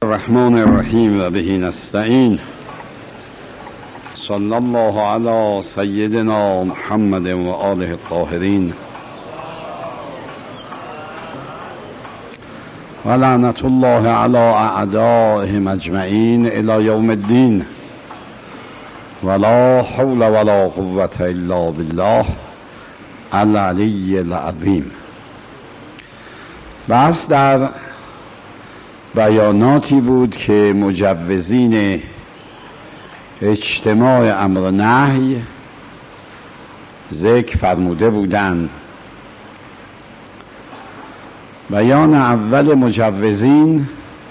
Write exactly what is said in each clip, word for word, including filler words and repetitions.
الرحمن الرحیم و به نستعین. صلی الله علی سیدنا محمد و آله الطاهرین و لعنت الله علی اعدائهم اجمعین الی یوم الدین ولا حول ولا قوة الا بالله العلی العظیم. بس در بیاناتی بود که مجوزین اجتماع امر و نهی ذکر فرموده بودند. بیان اول مجوزین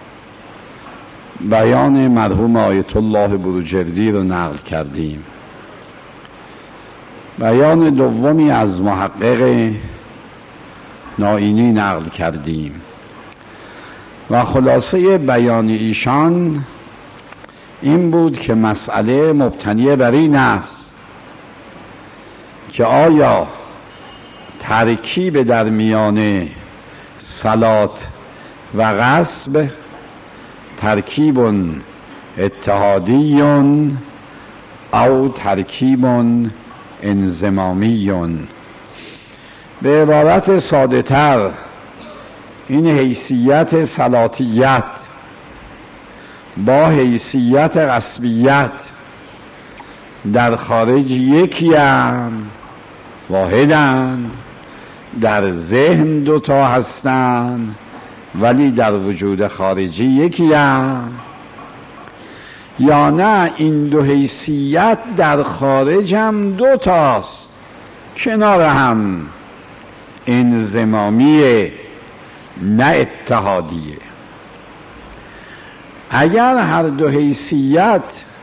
بیان مرحوم آیت الله بروجردی رو نقل کردیم. بیان دومی از محقق نائینی نقل کردیم و خلاصه بیان ایشان این بود که مسئله مبتنی بر این است که آیا ترکیب در میان صلات و غصب ترکیب اتحادی او ترکیب انضمامی. به عبارت ساده تر این حیثیت صلاتیت با حیثیت غصبیت در خارج یکی هم واحدن، در ذهن دوتا هستن ولی در وجود خارجی یکی هم، یا نه این دو حیثیت در خارج هم دوتاست کنار هم انضمامیه نه اتحادیه. اگر هر دو حیثیت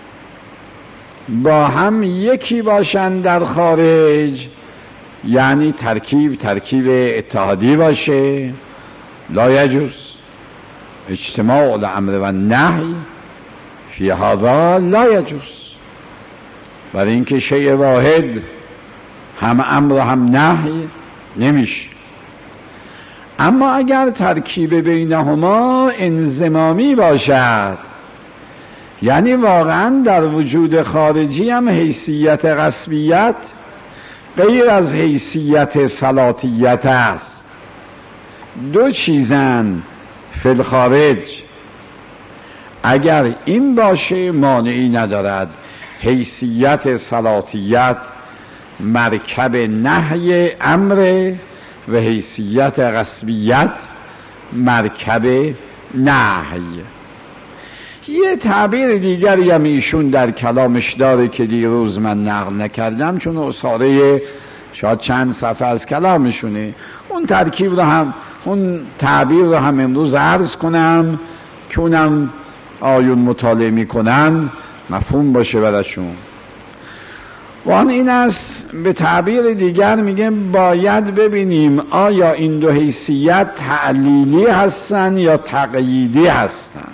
با هم یکی باشن در خارج یعنی ترکیب ترکیب اتحادی باشه، لا یجوز اجتماع الامر و نهی فی هذا، لا یجوز. برای اینکه شیء واحد هم امر و هم نهی نمیشه. اما اگر ترکیب بینهما انضمامی باشد یعنی واقعا در وجود خارجی هم حیثیت غصبیت غیر از حیثیت صلاتیت است، دو چیزن فی الخارج، اگر این باشه مانعی ندارد حیثیت صلاتیت مرکب نهی امر و حیثیت غصبیت مرکب نهی. یه تعبیر دیگری هم ایشون در کلامش داره که دیروز من نقل نکردم چون اصاره شاید چند صفحه از کلامشونه. اون ترکیب رو هم اون تعبیر رو هم امروز عرض کنم که اونم آیون مطالعه میکنن مفهوم باشه براشون. وان این است به تعبیر دیگر میگم باید ببینیم آیا این دو حیثیت تعلیلی هستن یا تقییدی هستن.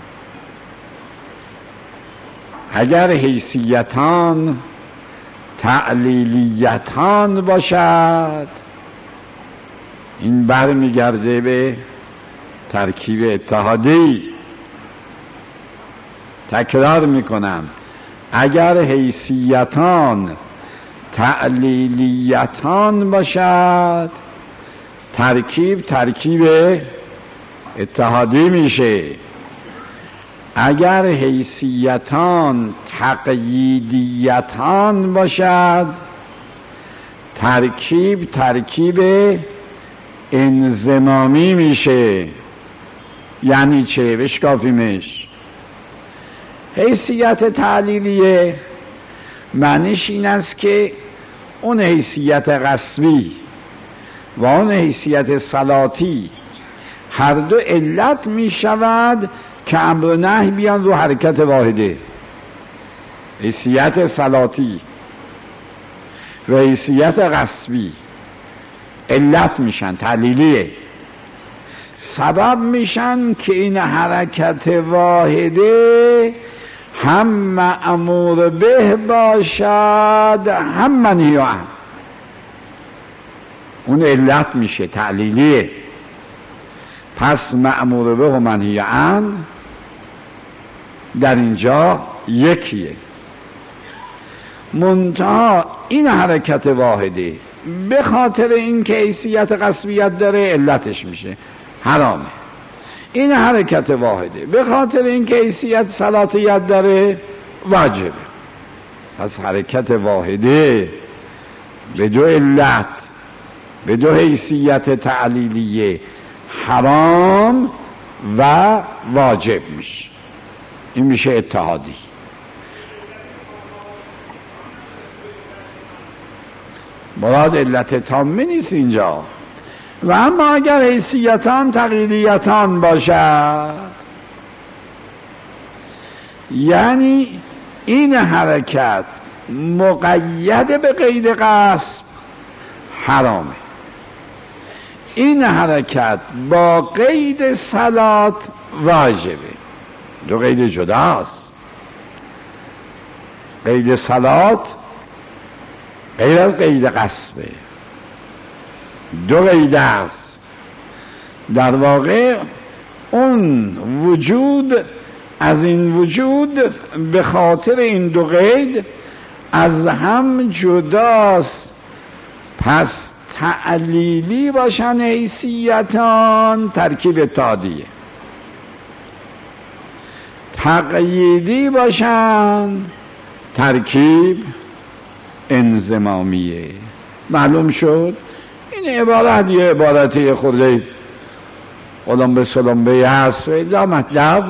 اگر حیثیتان تعلیلیتان باشد این بر میگرده به ترکیب اتحادی. تکرار میکنم اگر حیثیتان تعلیلیتان باشد ترکیب ترکیب اتحادی میشه. اگر حیثیتان تقییدیتان باشد ترکیب ترکیب انضمامی میشه. یعنی چه؟ بشکافیمش. حیثیت تعلیلیه معنیش این است که اون حیثیت غصبی و اون حیثیت صلاتی هر دو علت می شود که امر و نهی بیان رو حرکت واحده. حیثیت صلاتی و حیثیت غصبی علت میشن، تعلیلیه، سبب میشن که این حرکت واحده هم مأمور به باشد هم منهی عنه. اون علت میشه، تعلیلیه. پس مأمور به و منهی عنه در اینجا یکیه، منتها این حرکت واحده به خاطر این که حیثیت قصبیت داره علتش میشه حرامه. این حرکت واحده به خاطر این که حیثیت صلاتیت داره واجبه. پس حرکت واحده به دو علت، به دو حیثیت تعلیلیه حرام و واجب میشه. این میشه اتحادی. مراد علت تامه نیست اینجا. و اما اگر حیثیتان تقییدیتان باشد، یعنی این حرکت مقید به قید قصب حرامه، این حرکت با قید صلات واجبه. دو قید جداست. قید صلات غیر از قید قصبه، دو قید است. در واقع اون وجود از این وجود به خاطر این دو قید از هم جداست. پس تعلیلی باشن حیثیتان ترکیب اتحادیه، تقییدی باشن ترکیب انضمامیه. معلوم شد؟ این عبارت یه عبارتی خورده قلمبه سلمبه هست، ولی مطلب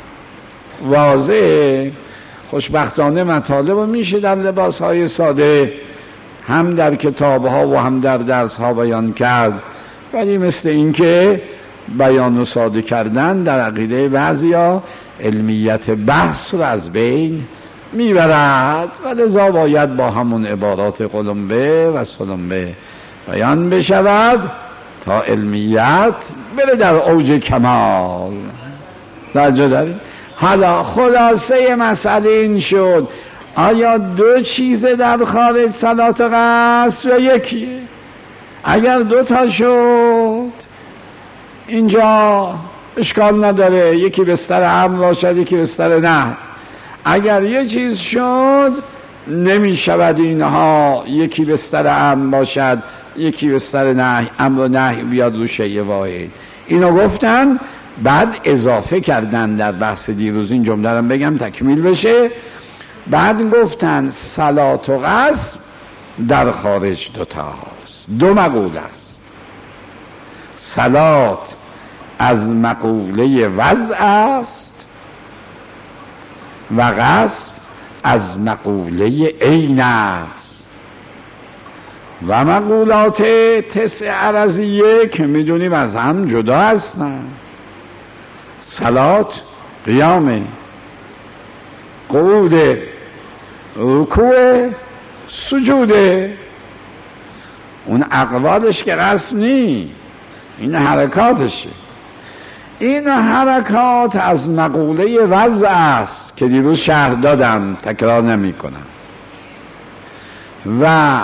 واضحه. خوشبختانه مطالب میشه در لباس های ساده هم در کتاب ها و هم در درس ها بیان کرد، ولی مثل این که بیان و ساده کردن در عقیده بعضیا علمیت بحث رو از بین میبرد و لذا باید با همون عبارات قلمبه و سلمبه بیان بشود تا علمیت بره در اوج کمال. درجه داریم. حالا خلاصه مسئله این شد آیا دو چیز در خارج صلات قصر یا یکیه؟ اگر دو تا شد اینجا اشکال نداره، یکی بستر امر باشد یکی بستر نه. اگر یه چیز شد نمی شود اینها یکی بستر امر باشد یکی بستر نهی، امر و نهی بیاد رو شیء واحد. اینو گفتن، بعد اضافه کردن در بحث دیروز، این جمله رو بگم تکمیل بشه. بعد گفتن صلات و قصب در خارج دوتاست، دو مقوله است. صلات از مقوله وضع است و قصب از مقوله عین است. و مقولات تسع عرضیه که میدونیم از هم جدا هستن. صلات قیامه، قعود، رکوع، سجوده. اون اقوالش که قصب نی، این حرکاتشه. این حرکات از مقوله وضع است که دیروز شرح دادم، تکرار نمی کنم. و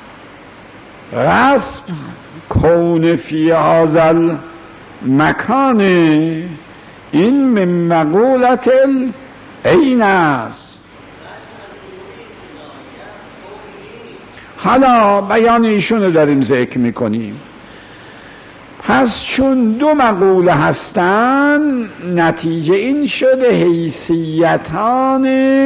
قصب کون فی هذا المکان، این من مقولت العین است. حالا بیان ایشونو داریم ذکر میکنیم. پس چون دو مقوله هستن، نتیجه این شده حیثیتان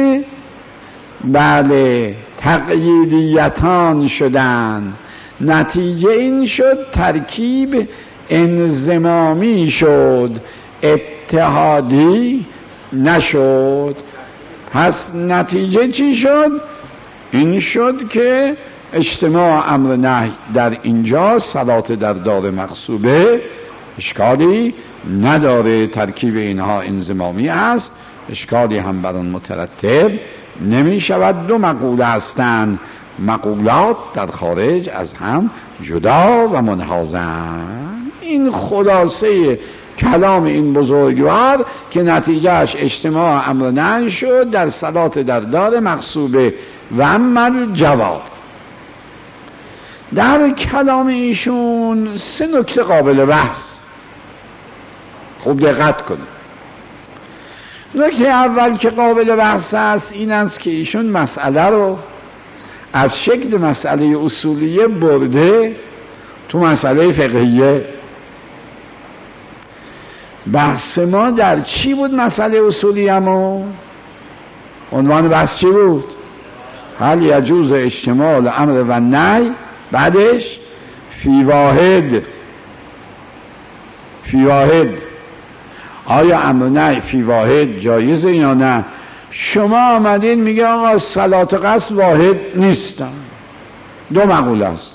بله تقییدیتان شدن. نتیجه این شد ترکیب انضمامی شد، اتحادی نشد. پس نتیجه چی شد؟ این شد که اجتماع امر نهی در اینجا صلات در دار مغصوبه اشکالی نداره، ترکیب اینها انضمامی است، اشکالی هم بر آن مترتب نمی شود. دو مقوله هستند، مقولات در خارج از هم جدا و منحازن. این خلاصه کلام این بزرگوار که نتیجهش اجتماع امر نهی شد در صلات در دار مغصوبه. و اما جواب در کلام ایشون سه نکته قابل بحث، خوب دقت کنید. نکته اول که قابل بحث است این است که ایشون مسئله رو از شکل مسئله اصولیه برده تو مسئله فقهیه. بحث ما در چی بود؟ مسئله اصولیه ما عنوان بحث چی بود؟ هل یجوز اجتماع الامر و نهی، بعدش فی واحد. فی واحد آیا امر نهی فی واحد جایزه یا نه؟ شما آمدین میگه آقا صلات قصد واحد نیستن، دو مقوله است.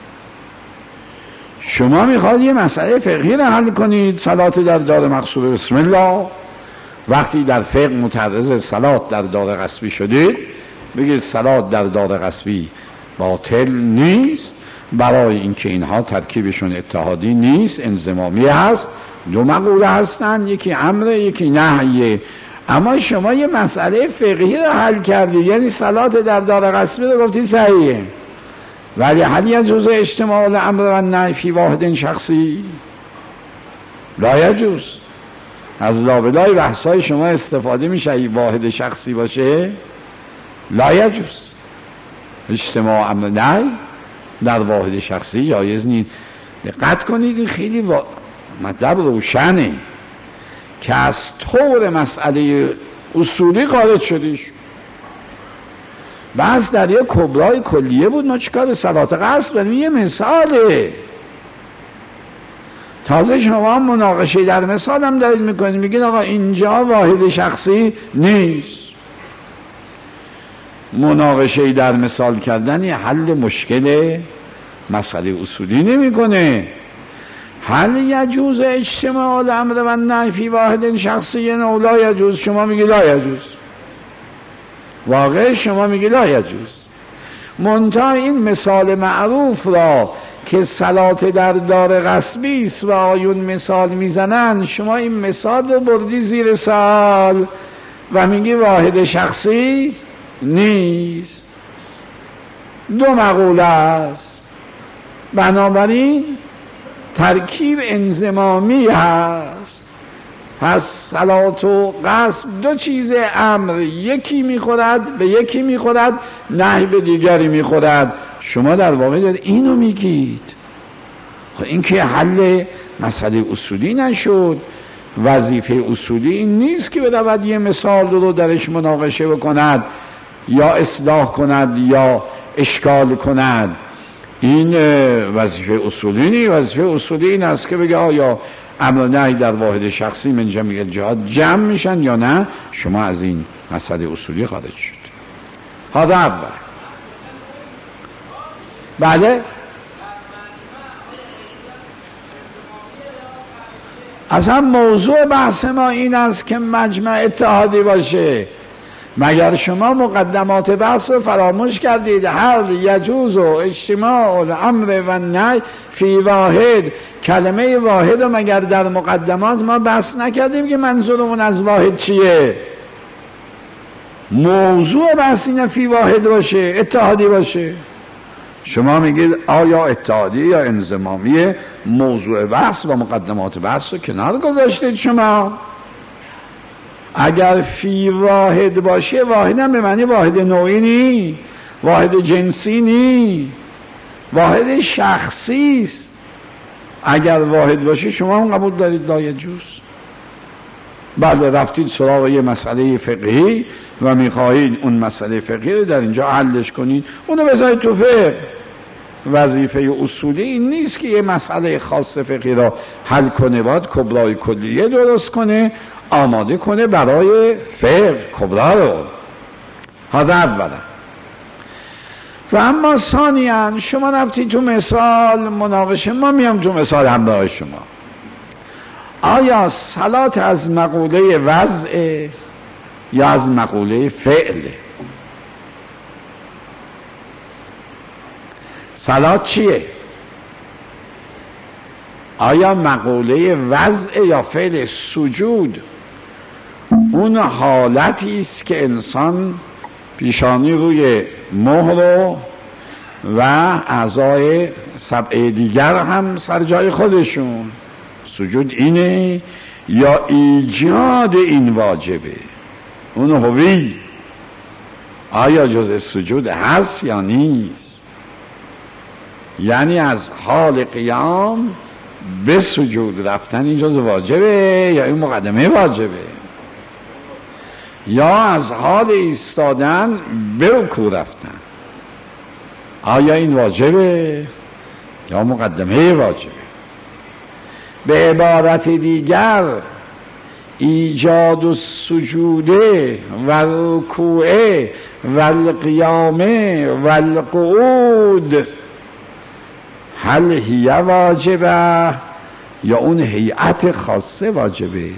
شما میخواد یه مسئله فقهی رو حل کنید، صلات در دار مقصود بسم الله. وقتی در فقه متعرض صلات در دار غصبی شدید بگید صلات در دار غصبی باطل نیست، برای اینکه اینها ترکیبشون اتحادی نیست، انضمامی هست، دو مقوله هستن، یکی امر یکی نهیه. اما شما یه مسئله فقهی رو حل کردید، یعنی صلات در دار غصبی رو گفتی صحیحه، ولی هل یجوز اجتماع الامر و نهی فی واحد شخصی؟ لا یجوز. از لابلای بحثای شما استفاده میشه ای واحد شخصی باشه؟ لا یجوز. اجتماع امر نهی در واحد شخصی جایز نیست. دقت کنید این خیلی وا... مطلب روشنه که از طور مسئله اصولی خارج شدیش. بس در یه کبرای کلیه بود، ما چیکار به صلات قصد کنیم؟ یه مثاله. تازه شما مناقشه در مثال هم دارید میکنید، میگید آقا اینجا واحد شخصی نیست. مناقشه در مثال کردن یه حل مشکل مسئله اصولی نمیکنه. هل یجوز اجتماع الامر و نهی فی واحد شخصی او لا یجوز؟ شما میگی لا یجوز. واقع شما میگی لا یجوز. منتها این مثال معروف را که صلات در دار غصبی است و آیون مثال میزنن، شما این مثال رو بردی زیر سال و میگی واحد شخصی نیست، دو مقوله است. بنابراین ترکیب انضمامی هست. پس صلات و قصد دو چیز، امر یکی میخورد به یکی میخورد، نهی به دیگری میخورد. شما در واقع دارید اینو میگید. خب این که حل مسئله اصولی نشد. وظیفه اصولی این نیست که برود یه مثال رو درش مناقشه بکند یا اصلاح کند یا اشکال کند. این وظیفه اصولی نیست. وظیفه اصولی این است که بگه آیا امر نهی در واحد شخصی من جمعی الجهات جمع میشن یا نه. شما از این مسئله اصولی خارج شد. هذا اول. بله اصلا موضوع بحث ما این است که مجمع اتحادی باشه. مگر شما مقدمات بحث رو فراموش کردید؟ هل یجوز و اجتماع الامر و نهی فی واحد، کلمه واحد رو مگر در مقدمات ما بحث نکردیم که منظورمون از واحد چیه؟ موضوع بحث اینه فی واحد باشه، اتحادی باشه. شما میگید آیا اتحادی یا انضمامی؟ موضوع بحث و مقدمات بحث رو کنار گذاشتید شما. اگر فی واحد باشه، واحد هم به معنی واحد نوعی نی، واحد جنسی نی، واحد شخصی است. اگر واحد باشه شما هم قبول دارید لا یجوز. بله رفتید سراغ یه مسئله فقهی و میخواهید اون مسئله فقهی رو در اینجا حلش کنید، اونو بذارید تو فقه. وظیفه اصولی این نیست که یه مسئله خاص فقهی را حل کنه، باید کبرای کلیه درست کنه، آماده کنه برای فقه کبرا رو. هذا اولا. و اما ثانیاً شما رفتی تو مثال مناقشه، ما میام تو مثال همراه شما. آیا صلات از مقوله وضع یا از مقوله فعل؟ صلات چیه؟ آیا مقوله وضع یا فعل؟ سجود اون حالتی است که انسان پیشانی روی مهر و اعضای سبعه دیگر هم سر جای خودشون. سجود اینه یا ایجاد این واجبه، اون هوی آیا جز سجود هست یا نیست؟ یعنی از حال قیام به سجود رفتن این جز واجبه یا این مقدمه واجبه؟ یا از حال ایستادن به رکوع رفتن آیا این واجبه یا مقدمه واجبه؟ به عبارت دیگر ایجاد و سجوده و رکوعه و القیامه و القعود هل هی واجبه یا اون هیئت خاصه واجبه؟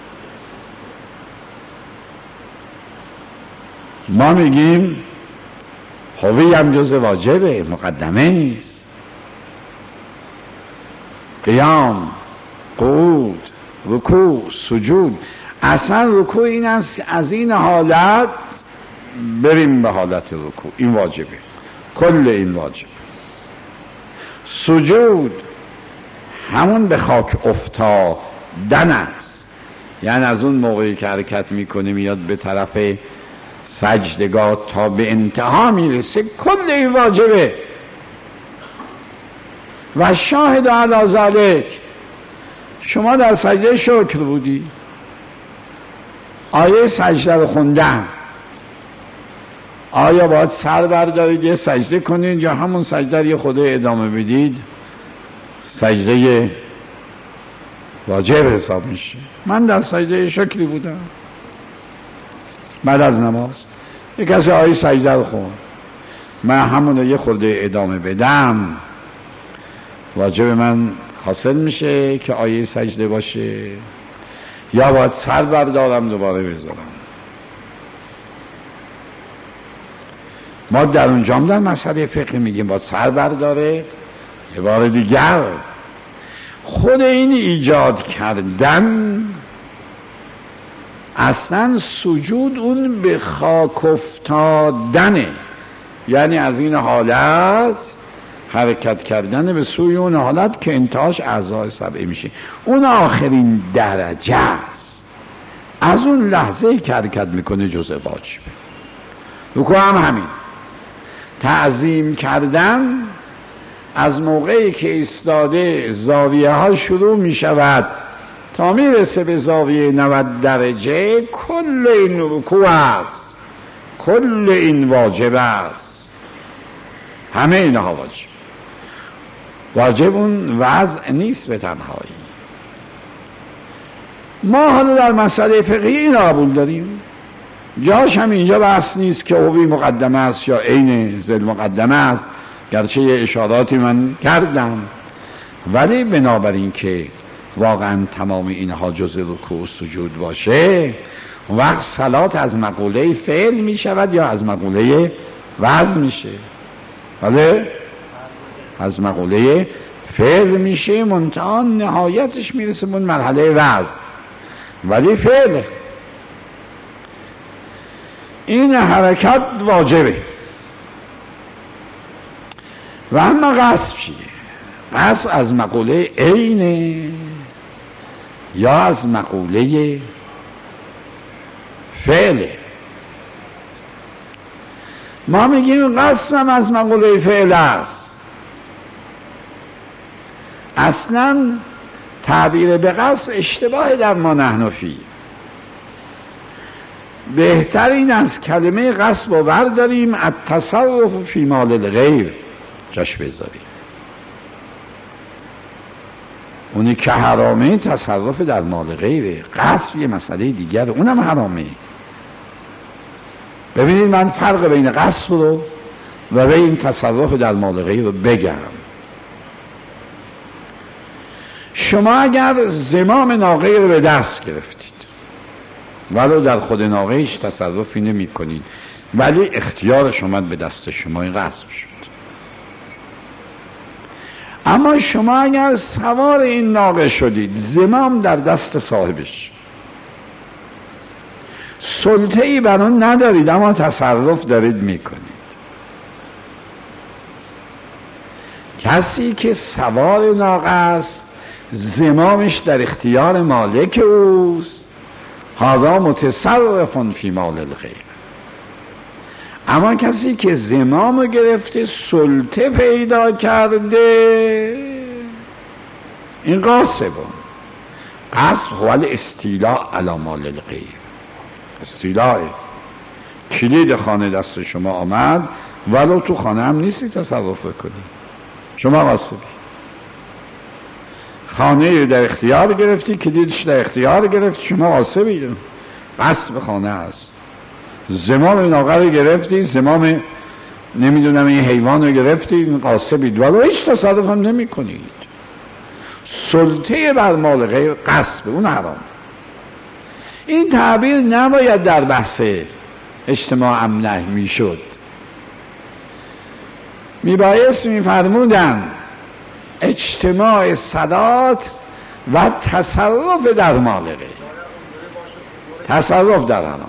ما میگیم هوی هم جز واجبه، مقدمه نیست. قیام، قعود، رکوع، سجود، اصلا رکوع این است از این حالت بریم به حالت رکوع، این واجبه، کل این واجبه. سجود همون به خاک افتادن است، یعنی از اون موقعی که حرکت میکنه میاد به طرف سجدگاه تا به انتها میرسه، کل این واجبه. و شاهد علی ذلک، شما در سجده شکر بودی، آیه سجده رو خوندن، آیا باید سر بردارید یه سجده کنید یا همون سجده رو یه خود ادامه بدید؟ سجده واجب حساب میشه. من در سجده شکری بودم بعد از نماز، یک کسی آیه سجده رو خوند، من همون رو یه خورده ادامه بدم، واجب من حاصل میشه که آیه سجده باشه یا باید سر بردارم دوباره بذارم؟ ما در اونجام در مسئله فقه میگیم باید سر برداره. یه بار دیگر خود این ایجاد کردن اصلا سجود اون به خاک افتادنه، یعنی از این حالت حرکت کردن به سوی اون حالت که انتهاش اعضای سبعه میشه، اون آخرین درجه است. از اون لحظه که حرکت میکنه جزء واجبه. رکوع هم همین. تعظیم کردن از موقعی که ایستاده زاویه ها شروع میشود تا میرسه به زاویه نود درجه، کل این رکوع است، کل این واجب است، همه اینها واجب. واجب اون وضع نیست به تنهایی. ما حالا در مسئله فقهی این قبول داریم، جاش هم اینجا بحث نیست که هوی مقدمه است یا عین ذل مقدمه است، گرچه یه اشاراتی من کردم، ولی بنابراین که واقعا تمام اینها جز رکوع و سجود باشه، وقت صلات از مقوله فعل می شود یا از مقوله وضع میشه؟ بله از مقوله فعل میشه، منتها نهایتش میرسه به مرحله وضع، ولی فعل این حرکت واجبه. و اما قصد چیه؟ قصد از مقوله عینه یا از مقوله فعله؟ ما میگیم قصد هم از مقوله فعل است. اصلا تعبیر به قصد اشتباه در ما نحن فی. بهتر این از کلمه قصد رو برداریم التصرف فی مال الغیر جاش بذاریم. اونی که حرامه تصرف در مال غیره، قصد یه مسئله دیگر، اونم حرامه. ببینید من فرق بین قصد رو و بین تصرف در مال غیر رو بگم. شما اگر زمام ناقه رو به دست گرفتید ولو در خود ناقه هیچ تصرفی نمی کنید، ولی اختیارش اومد به دست شما، این غصب شد. اما شما اگر سوار این ناقه شدید، زمام در دست صاحبش، سلطه ای بر اون ندارید اما تصرف دارید میکنید. کسی که سوار ناقه است زمامش در اختیار مالک اوست، هذا متصرف فی مال الغیر. اما کسی که زمام گرفته، سلطه پیدا کرده، این غاصبه. غصب هو الاستیلاء علی مال الغیر. استیلاء، کلید خانه دست شما آمد ولو تو خانه هم نیستی تصرف کنی، شما غاصبی. خانه در اختیار گرفتی، کلیدش در اختیار گرفتی، شما غاصبی. غصب خانه است. زمام این آقا رو گرفتی، زمام نمیدونم این حیوان رو گرفتی، غاصبید ولو هیچ تصرف هم نمی کنید. سلطه بر مال غیر غصب، اون حرام. این تعبیر نباید در بحث اجتماع امنه می شد. می بایست می فرمودن اجتماع صلات و تصرف در مال غیر، تصرف در حرام.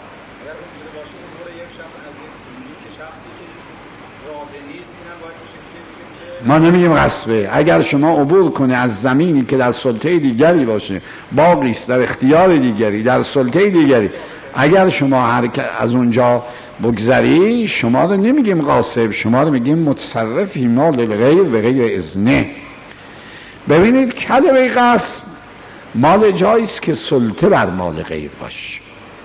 ما نمیگیم غصبه. اگر شما عبور کنه از زمینی که در سلطه دیگری باشه، باقی است در اختیار دیگری، در سلطه دیگری، اگر شما هر از اونجا بگذری، شما رو نمیگیم غاصب، شما رو میگیم متصرف فی مال الغیر به غیر اذنه. ببینید کلمه غصب مال جاییست که سلطه بر مال غیر باشه.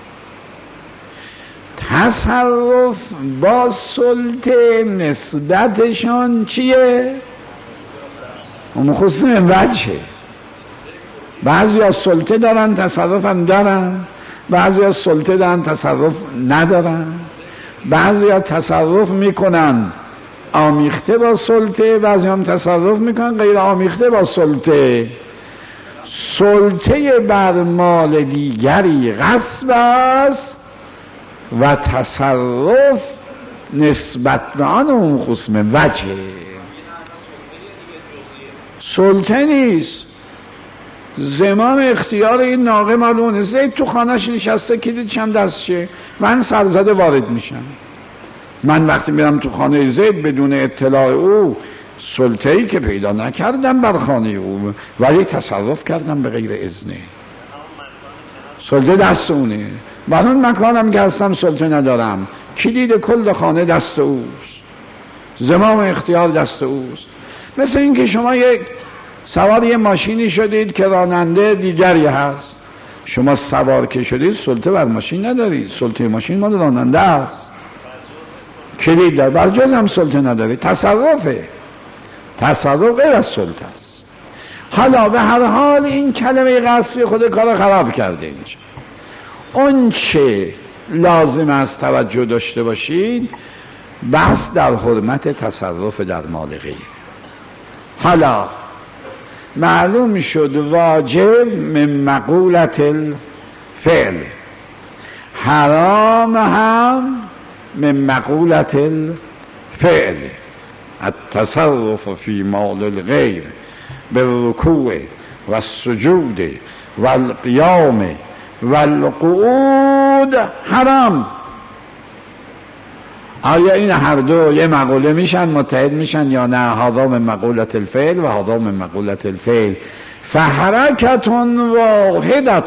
تصرف با سلطه نسبتشان چیه؟ اون خصوص وجهه. بعضی ها سلطه دارن تصرف هم دارن، بعضی ها سلطه دارن تصرف ندارن، بعضی ها تصرف میکنن آمیخته با سلطه، بعضی هم تصرف میکنن غیر آمیخته با سلطه. سلطه بر مال دیگری غصب است و تصرف نسبت به آن اون خصم وجه. سلطه نیست. زمام اختیار این ناقه مالونه. زید تو خانهش نشسته، کلیدش هم دستشه، من سرزده وارد میشم. من وقتی میرم تو خانه زید بدون اطلاع او، سلطه‌ای که پیدا نکردم بر خانه او، ولی تصرف کردم به غیر اذنه. سلطه دست اونه. من اون مکانم که هستم سلطه ندارم، کلید کل خانه دست اوست، زمام اختیار دست اوست. مثل این که شما یک سوار یه ماشینی شدید که راننده دیگری هست، شما سوار که شدید سلطه بر ماشین ندارید، سلطه ماشین مال راننده است، کلید دار، بر جز هم سلطه ندارید. تصرفه، تصرف غیر از سلطه است. حالا به هر حال این کلمه غصبی خود کار خراب کرده. اینجا اون چه لازم است توجه داشته باشید، بحث در حرمت تصرف در مال غیر. حالا معلوم شد واجب من مقولت الفعل، حرام هم من مقولت الفعل. التصرف فی مال الغیر بالرکوع و السجود و القیام و القعود حرام. آیا این هر دو یه مقوله میشن، متحد میشن یا نه؟ هذا من مقولت الفعل و هذا من مقولت الفعل. فحرکت واحدت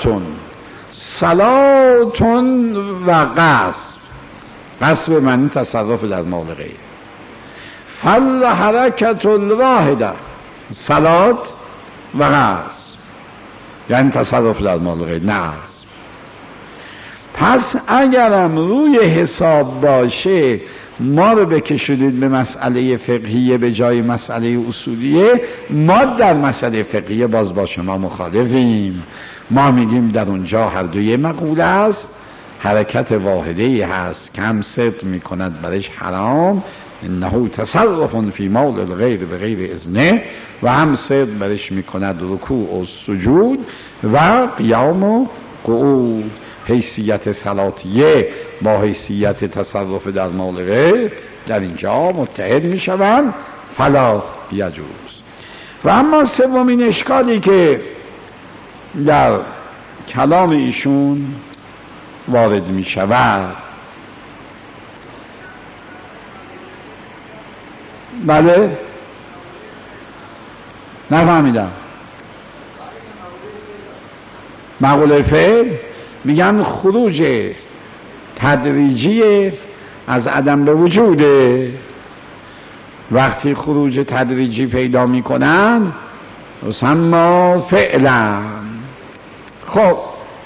صلات و غصب. غصب معنی تصرف در مال غیر. فالحرکت الواحده صلات و غصب، یعنی تصرف در مال غیر، نه غصب. پس اگرم روی حساب باشه ما رو بکشونید به مسئله فقهیه به جای مسئله اصولیه، ما در مسئله فقهیه باز با شما مخالفیم. ما میگیم در اونجا هر دوی مقوله است، حرکت واحده‌ای هست که هم صدق میکند برش حرام، انه تصرف فی مال الغیر به غیر اذنه، و هم صدق برش میکند رکوع و سجود و قیام و قعود. حیثیت صلاتیه با حیثیت تصرف در مال غیر در اینجا متحد میشوند، فلا یجوز. و اما سومین اشکالی که در کلام ایشون وارد میشود، بله نفهمیدم. مقوله فعل میگن خروج تدریجی از عدم به وجوده. وقتی خروج تدریجی پیدا میکنن یسمی فعلا. خب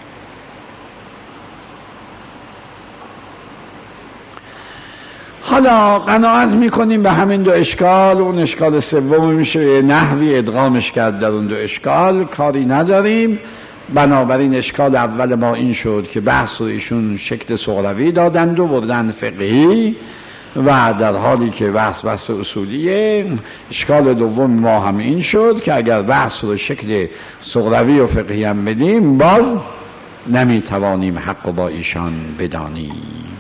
حالا قناعت میکنیم به همین دو اشکال. اون اشکال سوم میشه نحوی ادغامش کرد در اون دو اشکال، کاری نداریم. بنابراین اشکال اول ما این شد که بحث رو ایشون شکل صغروی دادند و بردن فقهی، و در حالی که بحث بحث اصولیه. اشکال دوم ما هم این شد که اگر بحث رو شکل صغروی و فقهی هم بدیم باز نمیتوانیم حق با ایشان بدانیم.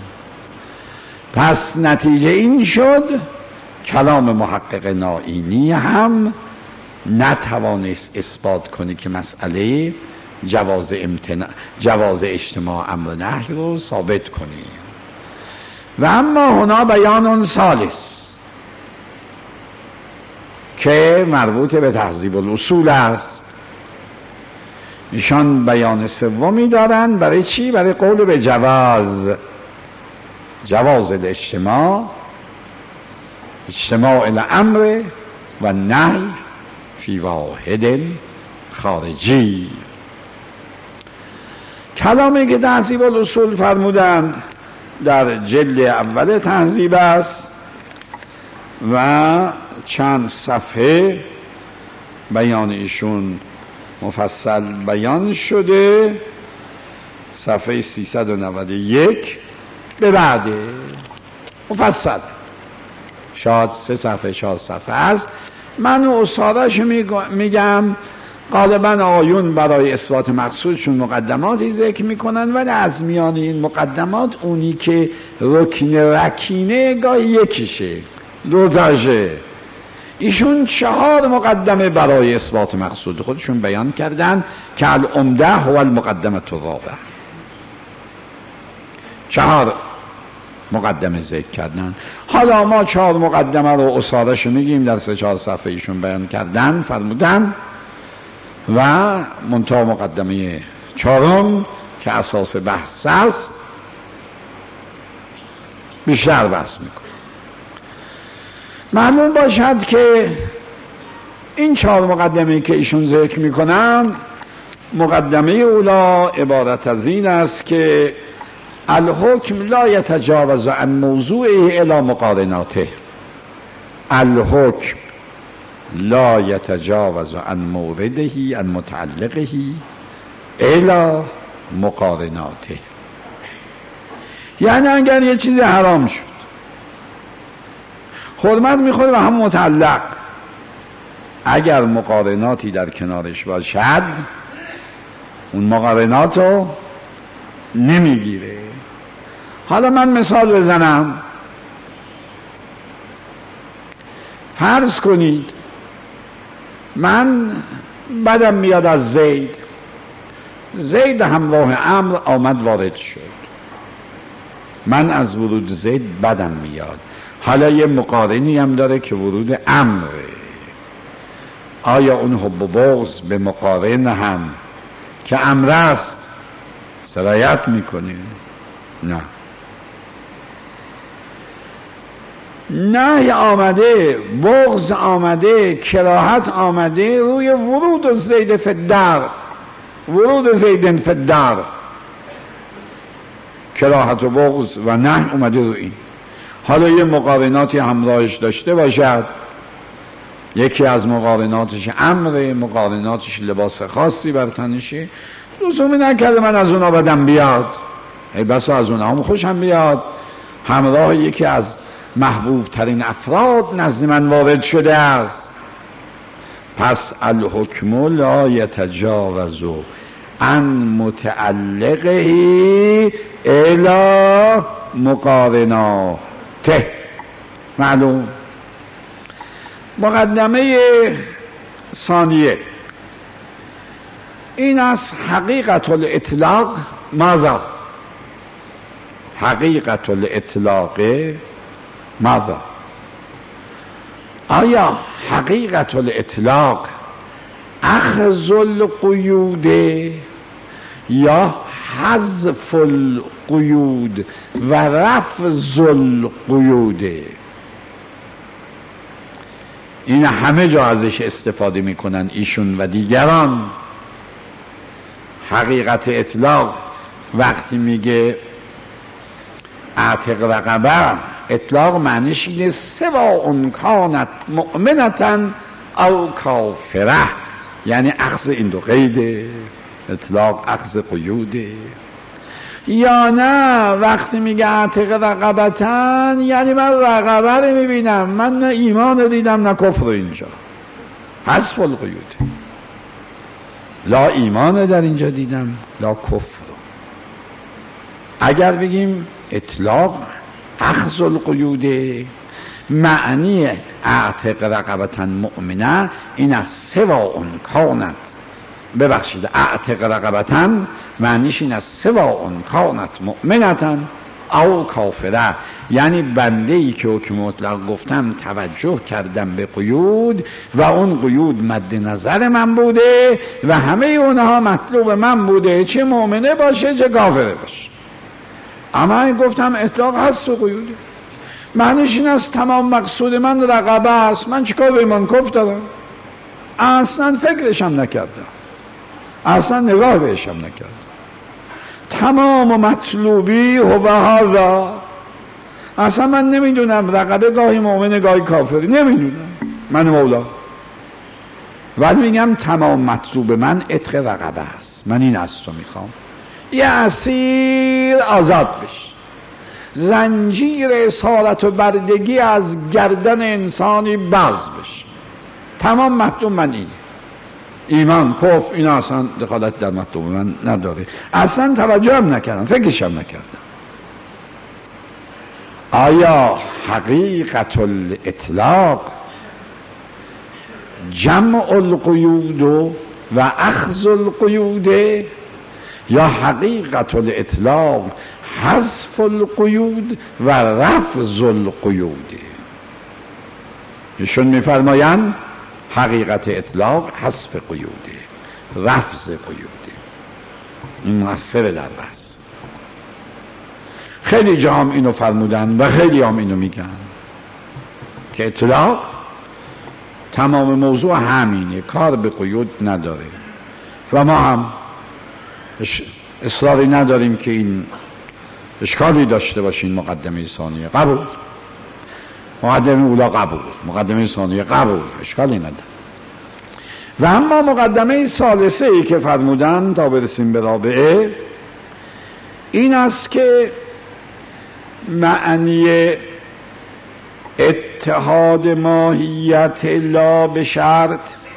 پس نتیجه این شد کلام محقق نائینی هم نتوانست اثبات کنی که مسئله جواز امتناع جواز اجتماع امر نهی رو ثابت کنی. و اما هنا بیان ثالث که مربوط به تهذیب الاصول است. ایشان بیان سومی دارن. برای چی؟ برای قول به جواز جواز الاجتماع اجتماع الامر و نهی فی واحد خارجی. کلامی که تهذیب الاصول فرمودن در جلد اول تهذیب است و چند صفحه بیان ایشون مفصل بیان شده. صفحه سیصد و نود و یک به بعد مفصل، شاید سه صفحه چهار صفحه است. من اصارش میگم غالبا آیون برای اثبات مقصودشون مقدماتی ذکر میکنن، ولی از میان این مقدمات اونی که رکن رکینه گاهی یکیشه، دوتاشه. ایشون چهار مقدمه برای اثبات مقصود خودشون بیان کردن که العمده هو المقدمه الرابعه. چهار مقدمه ذکر کردن. حالا ما چهار مقدمه رو اصارش میگیم، در سه چهار صفحه ایشون بیان کردن فرمودن و منتها مقدمه چهارم که اساس بحث است بیشتر بحث میکنه. معلوم باشد که این چهار مقدمه که ایشون ذکر میکنن، مقدمه اولا عبارت از این است که الحکم لا یتجاوز عن موضوعه الی مقارناته. الحکم لا یتجاوز عن مورده عن متعلقه الی مقارناته. یعنی اگر یه چیزی حرام شد، حرمت میخوره به هم متعلق، اگر مقارناتی در کنارش باشد اون مقارنات رو نمیگیره. حالا من مثال بزنم. فرض کنید من بدم میاد از زید، زید همراه عمرو آمد وارد شد، من از ورود زید بدم میاد. حالا یه مقارنی هم داره که ورود عمره. آیا اون حب و بغض به مقارن هم که عمره است سرایت میکنه؟ نه. نه آمده، بغض آمده، کراهت آمده روی ورود زید فدار، ورود زیدن فدار، کراهت و بغض و نه اومده روی این. حالا یه مقارناتی همراهش داشته باشد، یکی از مقارناتش امره، مقارناتش لباس خاصی بر تنشه، لزومی نکرده من از اونا بدم بیاد، ای بسا از اونا هم خوشم بیاد، همراه یکی از محبوب ترین افراد نزد من وارد شده است. پس الحکم لا یتجاوز عن متعلقه الی مقارناته. معلوم. مقدمه ثانیه این است حقیقت الاطلاق ماذا؟ حقیقت الاطلاق ماذا؟ آیا حقیقت الاطلاق اخذ القیود یا حذف القیود و رفض القیوده. این همه جا ازش استفاده میکنن ایشون و دیگران. حقیقت اطلاق وقتی میگه اعتق رقبه، اطلاق معنیش اینه سواء کانت مؤمنة او کافره، یعنی اخذ این دو قیده، اطلاق اخذ قیوده. یا نه وقتی میگه اعتق رقبتن یعنی من رقبه رو میبینم، من نه ایمان رو دیدم نه کفر اینجا، حذف القیود، لا ایمان در اینجا دیدم لا کفر. اگر بگیم اطلاق اخذ القیوده، معنی اعتق رقبتن مؤمنه این از سواء کانت، ببخشید اعتق رقبتن معنیش این از سواء کانت مؤمنة او کافره، یعنی بنده ای که حکم مطلق گفتم توجه کردم به قیود و اون قیود مد نظر من بوده و همه اونها مطلوب من بوده، چه مؤمنه باشه چه کافره باشه. اما این گفتم اطلاق هست و قیوده، معنیش این است تمام مقصود من رقبه است، من چیکار به ایمان کفر دارم؟ اصلا فکرشم نکردم، اصلا نگاه بهشم نکردم. تمام مطلوبی هو هذا، اصلا من نمیدونم رقبه گاهی مؤمن گاهی کافری، نمیدونم من مولا، ولی میگم تمام مطلوب من عتق رقبه است، من این از تو میخوام یه اسیر آزاد بشه، زنجیر اسارت و بردگی از گردن انسانی باز بشه. تمام مطلوب من اینه، ایمان کفر اینا اصلا دخالت در مطلوب من نداره، اصلا توجه هم نکردم، فکرشم نکردم. آیا حقیقت الاطلاق جمع القیود و اخذ القیود، یا حقیقت الاطلاق حذف القیود و رفض القیود؟ ایشون میفرمایند حقیقت اطلاق حذف قیوده، رفض قیوده. این مؤثره در بحث. خیلی جا هم اینو فرمودن و خیلی هم اینو میگن که اطلاق تمام موضوع همینه، کار به قیود نداره و ما هم اصراری نداریم که این اشکالی داشته باشین. مقدمه ثانیه قبول، مقدمه اولا قبول، مقدمه ثانیه قبول، اشکالی نداره. و اما مقدمه ثالثه ای که فرمودن تا برسیم به رابعه، این است که معنی اتحاد ماهیت لا به شرط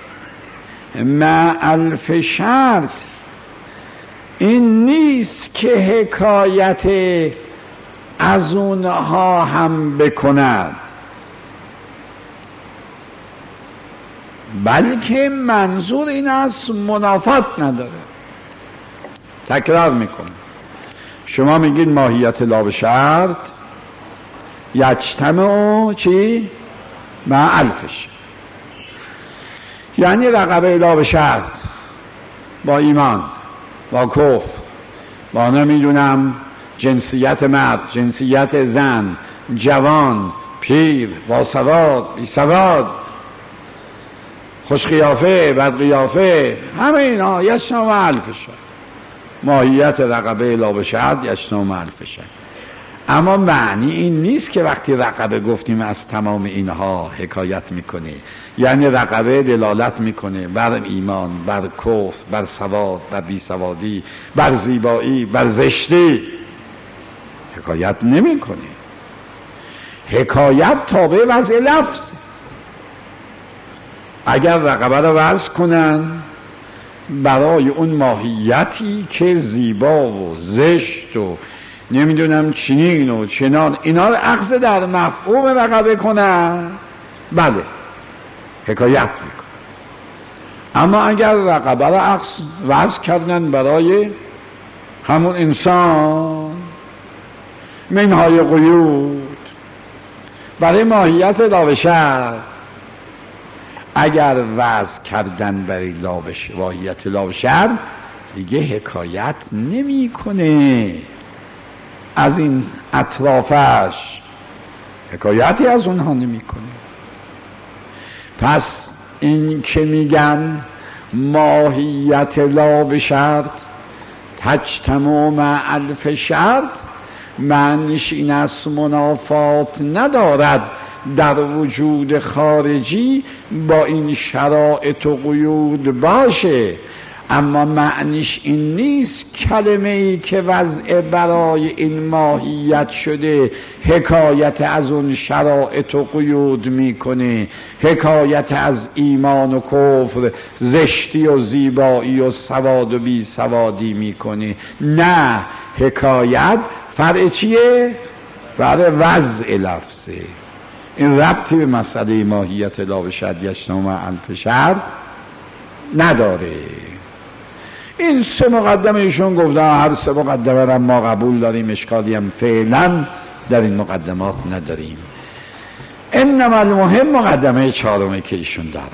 مع الف شرط این نیست که حکایت از اونها هم بکند، بلکه منظور این است منافات نداره. تکرار میکنم، شما میگید ماهیت لا به شرط یجتمع چی؟ مع الفش، یعنی رقبه لا به شرط با ایمان، با کفر، با نمیدونم جنسیت مرد، جنسیت زن، جوان، پیر، با سواد، بی سواد، خوش قیافه، بد قیافه، همه اینا یجتمع مع الفش، ماهیت رقبه لا به شرط یجتمع مع الفش. اما معنی این نیست که وقتی رقبه گفتیم از تمام اینها حکایت میکنه، یعنی رقبه دلالت میکنه بر ایمان، بر کفر، بر سواد، بر بی سوادی، بر زیبایی، بر زشتی، حکایت نمیکنه. حکایت تابع وضع لفظ. اگر رقبه رو وضع کنن برای اون ماهیتی که زیبا و زشت و نمیدونم چنین و چنان، اینا رو اخذ در مفهوم رقبه کنن، بله حکایت میکن. اما اگر رقبه رو اخذ وضع کردن برای همون انسان، منهای قیود، برای ماهیت لا به شرط، اگر وضع کردن برای لا به شرط، ماهیت لا به شرط، دیگه حکایت نمی کنه از این اطرافش، حکایتی از اونها نمی کنه. پس این که میگن ماهیت لا به شرط تجتمع مع الف شرط، معنیش این است منافات ندارد در وجود خارجی با این شرایط و قیود باشه، اما معنیش این نیست کلمه ای که وضع برای این ماهیت شده حکایت از اون شرایط و قیود میکنه، حکایت از ایمان و کفر، زشتی و زیبایی و سواد و بی سوادی میکنه. نه، حکایت فرع چیه؟ فرع وضع لفظه. این ربطی به مسئله ماهیت لا به شرط یجتمع مع الف شرط نداره. این سه مقدمه ایشون گفته، هر سه مقدمه را ما قبول داریم، اشکالی هم فعلا در این مقدمات نداریم. انما المهم مقدمه چهارمه که ایشون دارن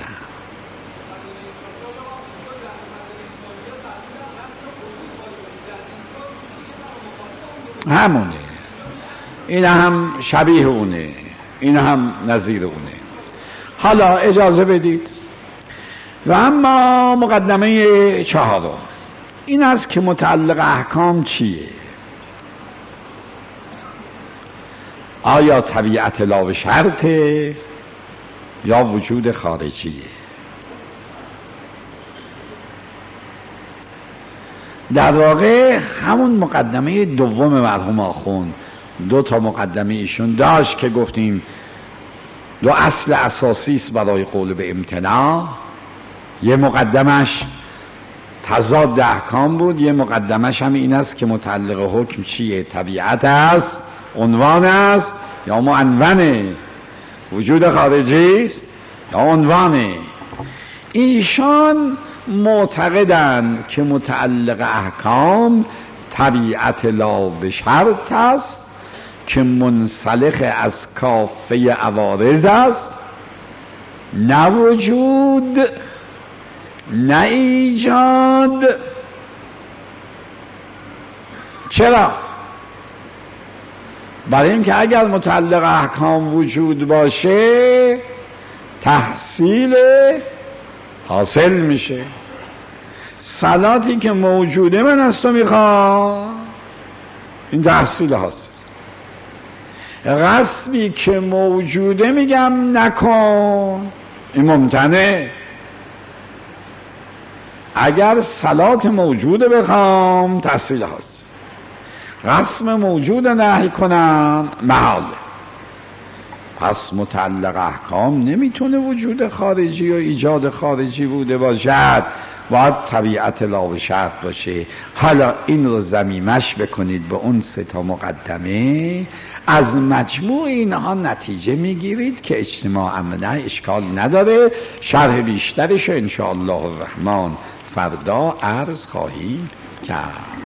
همونه، این هم شبیه اونه، این هم نظیر اونه. حالا اجازه بدید و اما مقدمه چهارم این است که متعلق احکام چیه؟ آیا طبیعت لا به شرطه یا وجود خارجیه؟ در واقع همون مقدمه دوم مرحوم آخوند، دو تا مقدمه ایشون داشت که گفتیم دو اصل اساسی است برای قول به امتناع. یه مقدمش تضاد احکام بود، یه مقدمش هم این است که متعلق حکم چیه؟ طبیعت است، عنوان است یا معنونه؟ وجود خارجی است یا عنوانه؟ ایشان معتقدند که متعلق احکام طبیعت لا به شرط است که منسلخ از کافه عوارض است، نه وجود نه ایجاد. چرا؟ برای اینکه اگر متعلق احکام وجود باشه تحصیل حاصل میشه. صلاتی که موجوده من از تو میخوام، این تحصیل حاصل. غصبی که موجوده میگم نکن، این ممتنه. اگر صلات موجوده بخوام تحصیل حاصل، رسم موجود نهی کنم محاله. پس متعلق احکام نمیتونه وجود خارجی و ایجاد خارجی بوده باشد، باید طبیعت لا به شرط باشه. حالا این رو ضمیمش بکنید به اون سه تا مقدمه، از مجموع اینها نتیجه میگیرید که اجتماع امنه اشکال نداره. شرح بیشترش ان شاء الله الرحمن فردا عرض خواهیم کرد.